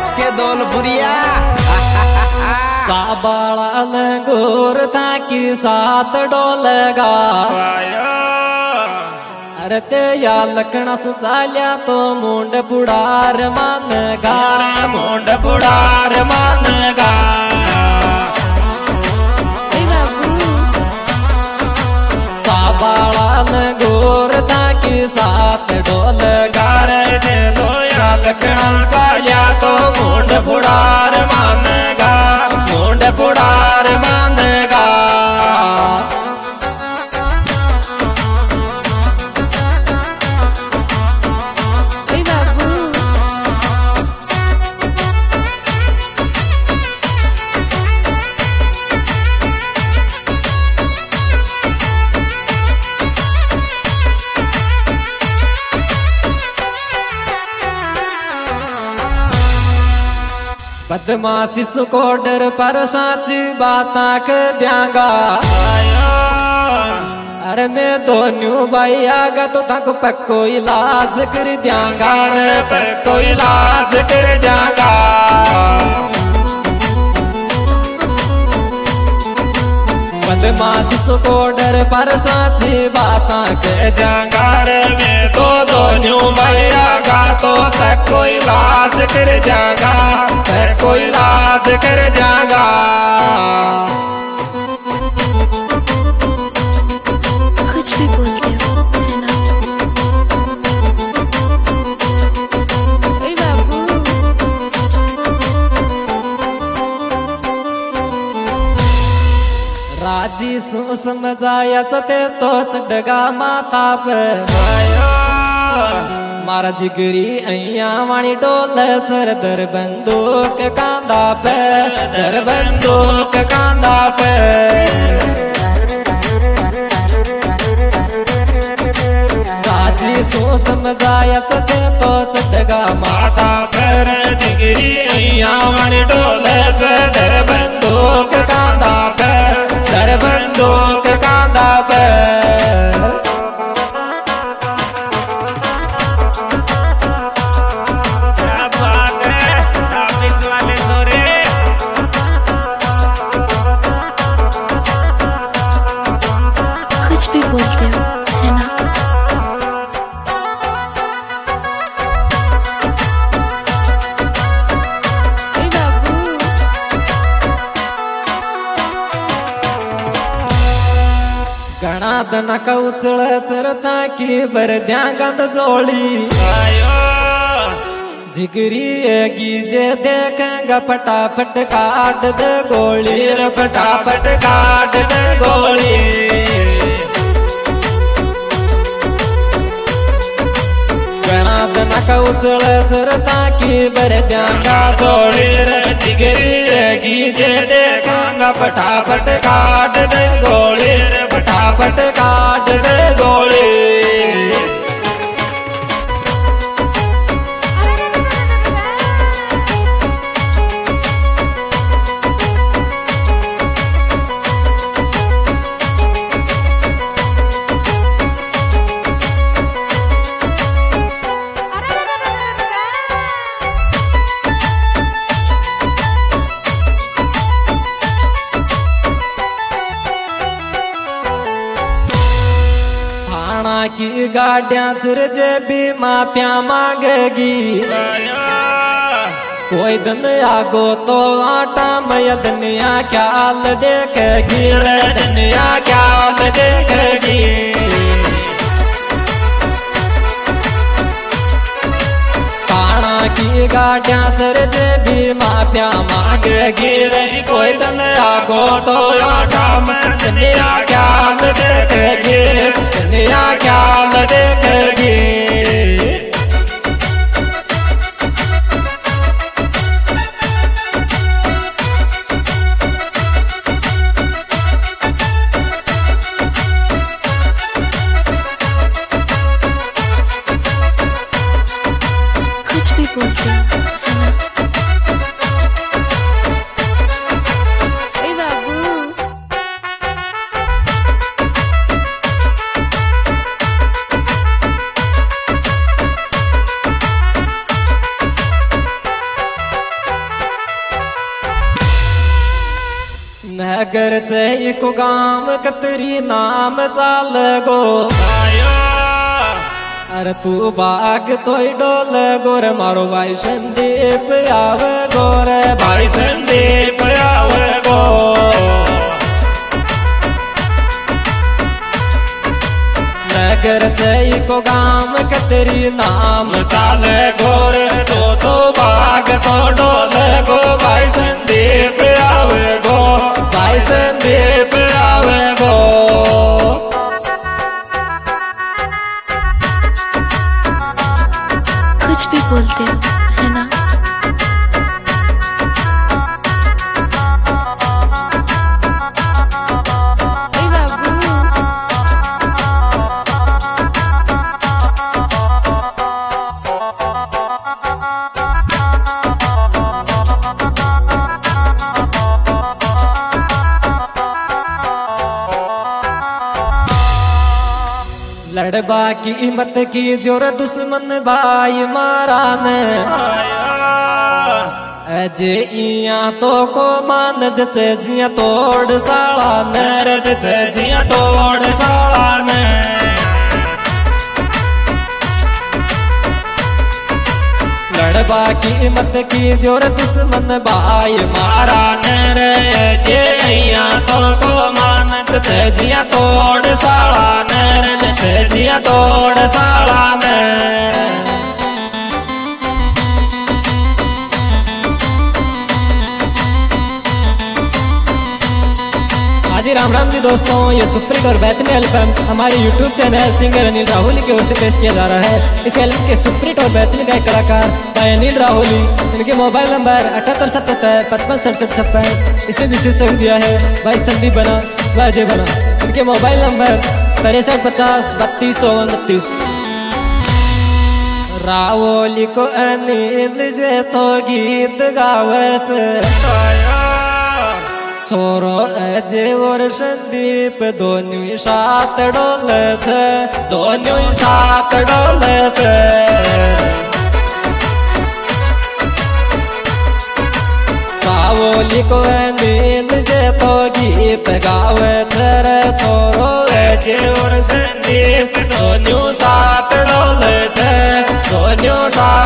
के दौलपुरिया साबाला गोर था कि साथ डोलेगा अरे ते या लखना सुचाल्या तो मुंड पुडार मानगा मुंड पुडार मानगा साबाला गोर था कि साथ डोलेगा रे तो या लखना साल्या तो मुंड पुडार मानगा मुंड पुडार मानगा बदमाशी सुको डर पर साची बात आख दियांगा अरे मैं दोनों भाई आगा तो तक पक्को इलाज कर दियांगा रे पक्को इलाज कर दियांगा बदमाशी सुको डर पर साची बात आख दियांगा रे मैं तो दोनों भाई आगा तो पक्को इलाज कर दियांगा पक्को इलाज कर दियांगा कुछ भी बोलते हो है ना ओए बाबू राजी सु समजायच ते तोच डगा माथा पे मारा जिगरी अया वाणी डोल सर दर बंदूक कांदा पे दर बंदूक कांदा पे राजी सो समझायच ते तो चटगा माता पर जिगरी अया वाणी डोल दर बंदूक कांदा पे दर बंदूक कांदा पे कुछ भी बोलते हो है ना ओए बाबू घणा दना कौचळ चरता की बर ध्यांगात जोळी जिगरी गीजे देखेंगा फटाफट काट दे गोली रे फटाफट काट दे गोली गणात नका उचळ चरता की बर ध्यांगा जोड़ी रे जिगरी गीजे देखेंगा फटाफट काट दे गोली रे फटाफट काट दे गोली की गाड़ियां सिरजे भी माप्या मांगेगी कोई दिन आगो तो आटा मैं दुनिया क्या हाल देखेगी रे दुनिया क्या हाल देखेगी काना की गाड़ियां सिरजे भी माप्या मांगेगी रे कोई दिन आगो तो आटा मैं दुनिया क्या हाल देखेगी दुनिया क्या हाल देखेगी कुछ भी बोलते हो है ना ओए बाबू नगर से एक गाम कतरी नाम चाल गो अरे तू बाग तो डोल गोर मारो भाई संदीप आवे गोर भाई संदीप आवे गो नगर से को गाम कतरी नाम चाल गोर तो बाग तो डोल गो भाई संदीप आवे गो भाई संदीप आवे गो कुछ भी बोलते हो है ना। ओए बाबू लड़बा की मत की जोर दुश्मन भाई मारा ने अजे इया तो को मान जचे जिया तोड़ साला ने जचे जिया तोड़ साला ने लड़बा की मत की जोर दुश्मन भाई मारा ने जे इया तो को मान जचे जिया तोड़ साला ने जचे जिया तोड़ साला ने जी राम राम जी दोस्तों, ये सुप्रीत और बैतनी एल्बम हमारे YouTube channel singer Anil Rahul की ओर से पेश किया जा रहा है। इस एल्बम के सुप्रीत और बैतनी गायक कलाकार भाई अनिल राहुल। इनके मोबाइल नंबर 7877556756। इसे विशेष सहयोग दिया है भाई संदीप बना व अजय बना। इनके मोबाइल नंबर 63503229। राहुल को अनिल जे तो गीत गावत छोरो अजय और संदीप दोनों साथ डोलत दोनों साथ डोलत रावोली को अनिल जे तो गीत गावत रे छोरो अजय और संदीप दोनों साथ डोलत दोनों साथ